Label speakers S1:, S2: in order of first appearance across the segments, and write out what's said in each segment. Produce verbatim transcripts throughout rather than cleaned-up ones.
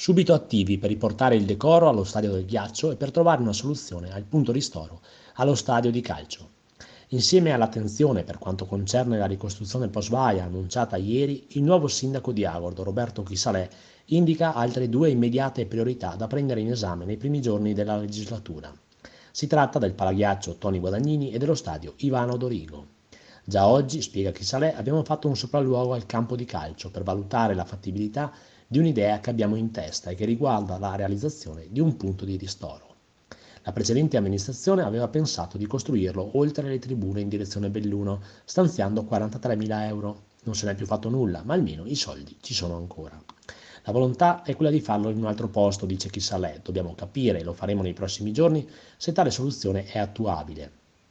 S1: subito attivi per riportare il decoro allo stadio del ghiaccio e per trovare una soluzione al punto ristoro allo stadio di calcio. Insieme all'attenzione per quanto concerne la ricostruzione post-baia annunciata ieri, il nuovo sindaco di Agordo, Roberto Chisalè, indica altre due immediate priorità da prendere in esame nei primi giorni della legislatura. Si tratta del palaghiaccio Toni Guadagnini e dello stadio Ivano Dorigo. Già oggi, spiega Chisalè, abbiamo fatto un sopralluogo al campo di calcio per valutare la fattibilità di un'idea che abbiamo in testa e che riguarda la realizzazione di un punto di ristoro. La precedente amministrazione aveva pensato di costruirlo oltre le tribune in direzione Belluno, stanziando quarantatremila euro. Non se n'è più fatto nulla, ma almeno i soldi ci sono ancora. La volontà è quella di farlo in un altro posto, dice Chisalè. Dobbiamo capire, e lo faremo nei prossimi giorni, se tale soluzione è attuabile.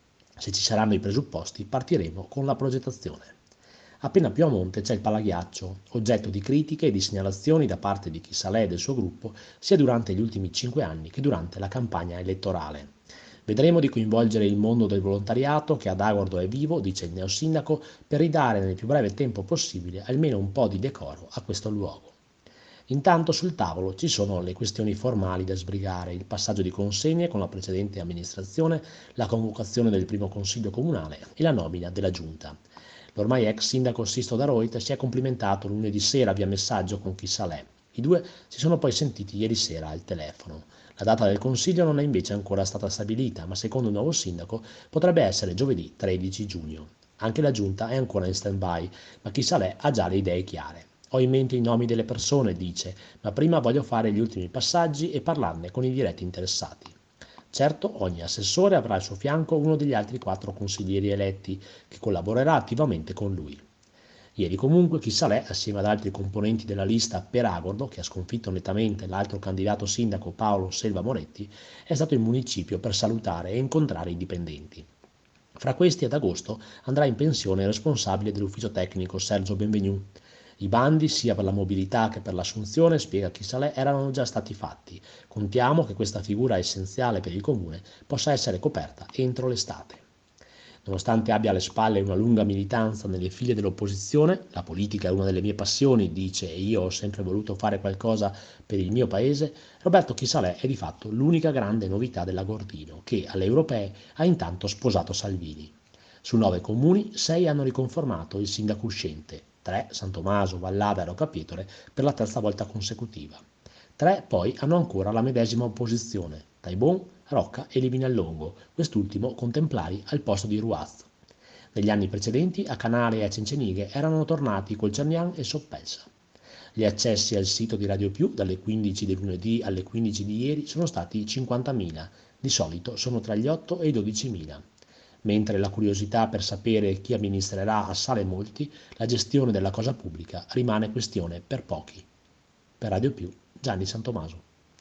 S1: Se ci saranno i presupposti, partiremo con la progettazione. Appena più a monte c'è il palaghiaccio, oggetto di critiche e di segnalazioni da parte di Chisalè e del suo gruppo, sia durante gli ultimi cinque anni che durante la campagna elettorale. Vedremo di coinvolgere il mondo del volontariato che ad Agordo è vivo, dice il neosindaco, per ridare nel più breve tempo possibile almeno un po' di decoro a questo luogo. Intanto sul tavolo ci sono le questioni formali da sbrigare, il passaggio di consegne con la precedente amministrazione, la convocazione del primo consiglio comunale e la nomina della giunta. L'ormai ex sindaco Sisto Daroit si è complimentato lunedì sera via messaggio con Chisalè. I due si sono poi sentiti ieri sera al telefono. La data del consiglio non è invece ancora stata stabilita, ma secondo il nuovo sindaco potrebbe essere giovedì tredici giugno. Anche la giunta è ancora in stand-by, ma Chisalè ha già le idee chiare. Ho in mente i nomi delle persone, dice, ma prima voglio fare gli ultimi passaggi e parlarne con i diretti interessati. Certo, ogni assessore avrà al suo fianco uno degli altri quattro consiglieri eletti, che collaborerà attivamente con lui. Ieri comunque Chisalè, assieme ad altri componenti della lista per Agordo, che ha sconfitto nettamente l'altro candidato sindaco Paolo Selva Moretti, è stato in municipio per salutare e incontrare i dipendenti. Fra questi ad agosto andrà in pensione il responsabile dell'ufficio tecnico Sergio Benvenu. I bandi, sia per la mobilità che per l'assunzione, spiega Chisalè, erano già stati fatti. Contiamo che questa figura essenziale per il comune possa essere coperta entro l'estate. Nonostante abbia alle spalle una lunga militanza nelle file dell'opposizione, la politica è una delle mie passioni, dice, e io ho sempre voluto fare qualcosa per il mio paese, Roberto Chisalè è di fatto l'unica grande novità dell'Agordino, che alle europee ha intanto sposato Salvini. Su nove comuni, sei hanno riconfermato il sindaco uscente, tre, San Tommaso, Vallada e Roccapietore, per la terza volta consecutiva. Tre poi hanno ancora la medesima opposizione, Taibon, Rocca e Livinallongo, quest'ultimo con Templari al posto di Ruaz. Negli anni precedenti a Canale e a Cencenighe erano tornati Colcernian e Soppelsa. Gli accessi al sito di Radio Più dalle quindici di lunedì alle quindici di ieri sono stati cinquantamila, di solito sono tra gli otto e i dodicimila. Mentre la curiosità per sapere chi amministrerà assale molti, la gestione della cosa pubblica rimane questione per pochi. Per Radio Più, Gianni Santomaso.